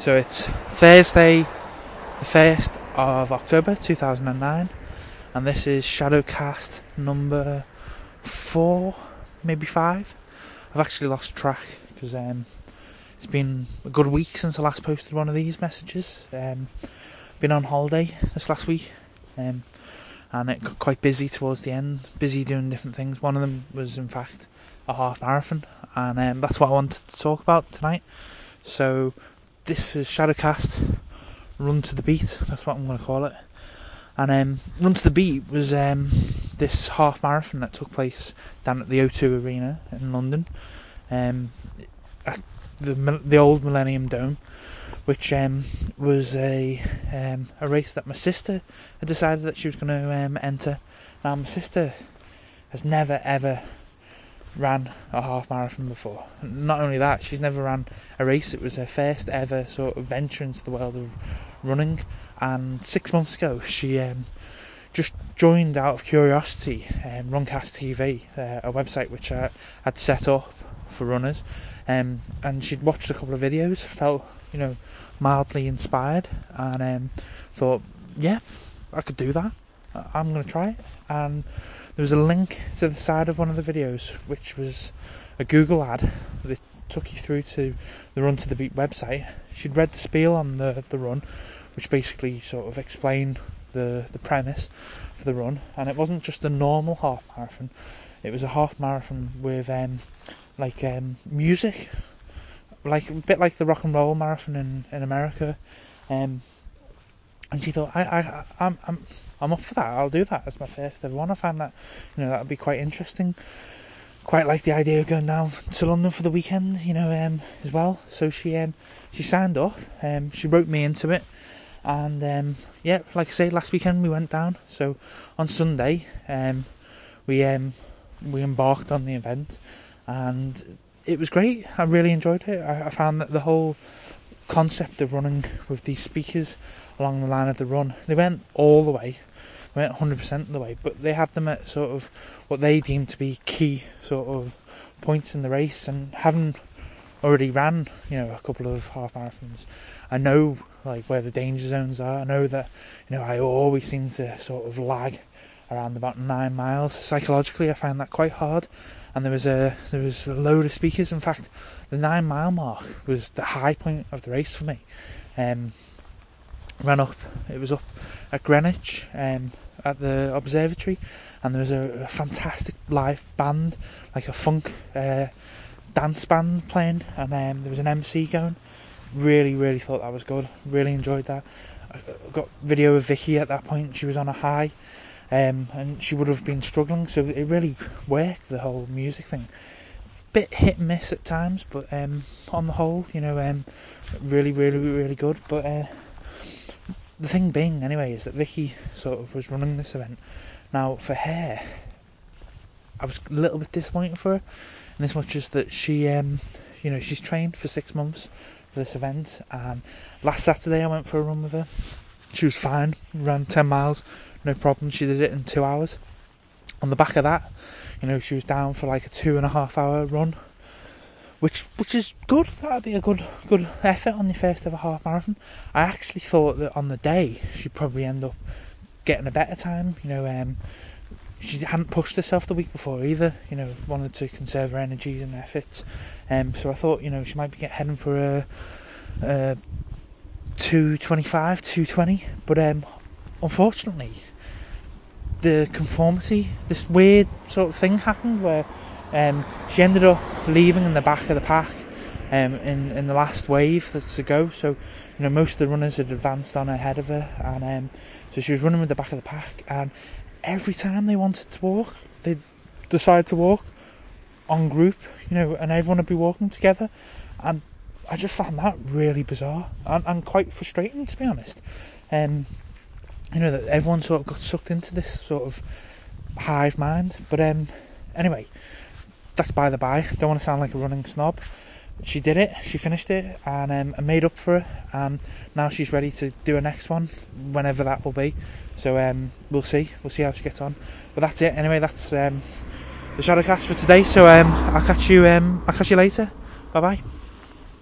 So it's Thursday, the 1st of October 2009, and this is Shadowcast number 4, maybe 5. I've actually lost track because it's been a good week since I last posted one of these messages. Been on holiday this last week, and it got quite busy towards the end, busy doing different things. One of them was in fact a half marathon, and that's what I wanted to talk about tonight. So this is Shadowcast Run to the Beat, that's what I'm going to call it. And Run to the Beat was this half marathon that took place down at the O2 Arena in London, at the old Millennium Dome, which was a race that my sister had decided that she was going to enter. Now, my sister has never ever ran a half marathon before. Not only that, she's never ran a race. It was her first ever sort of venture into the world of running, and 6 months ago she just joined out of curiosity Runcast TV, a website which I had set up for runners, and she'd watched a couple of videos, felt mildly inspired, and thought, yeah, I could do that, I'm going to try it. And there was a link to the side of one of the videos which was a Google ad that took you through to the Run to the Beat website. She'd read the spiel on the run, which basically sort of explained the premise for the run, and it wasn't just a normal half marathon, it was a half marathon with music, like a bit like the rock and roll marathon in America, and she thought, I'm up for that, I'll do that as my first ever one. I found that that would be quite interesting, quite like the idea of going down to London for the weekend as well. So she signed up, she wrote me into it, and like I say, last weekend we went down. So on Sunday we embarked on the event, and it was great. I really enjoyed it. I found that the whole concept of running with these speakers along the line of the run, they went all the way, went 100% of the way, but they had them at sort of what they deemed to be key sort of points in the race. And having already ran a couple of half marathons, I know like where the danger zones are. I know that I always seem to sort of lag around about 9 miles. Psychologically I find that quite hard, and there was a load of speakers. In fact, the 9 mile mark was the high point of the race for me. It was up at Greenwich, at the observatory, and there was a fantastic live band, like a funk dance band playing, and there was an MC going. Really thought that was good, really enjoyed that. I got video of Vicky at that point. She was on a high, and she would have been struggling, so it really worked, the whole music thing. Bit hit and miss at times, but on the whole, really good. But the thing being, anyway, is that Vicky sort of was running this event. Now, for her, I was a little bit disappointed for her, in as much as that she, she's trained for 6 months for this event, and last Saturday I went for a run with her. She was fine, ran 10 miles, no problem. She did it in 2 hours. On the back of that, she was down for like a 2.5 hour run, which is good. That'd be a good effort on your first ever half marathon. I actually thought that on the day she'd probably end up getting a better time. She hadn't pushed herself the week before either. Wanted to conserve her energies and efforts. So I thought she might be heading for a 2:25, 2:20. But unfortunately, the conformity, this weird sort of thing happened where she ended up leaving in the back of the pack in the last wave to go. So most of the runners had advanced on ahead of her, and so she was running with the back of the pack, and every time they wanted to walk, they'd decide to walk en group, and everyone would be walking together, and I just found that really bizarre and quite frustrating, to be honest. That everyone sort of got sucked into this sort of hive mind. But anyway, that's by the by. Don't want to sound like a running snob. She did it, she finished it, and I made up for it, and now she's ready to do a next one, whenever that will be. So we'll see how she gets on. But that's it. Anyway, that's the Shadowcast for today. So I'll catch you later. Bye bye.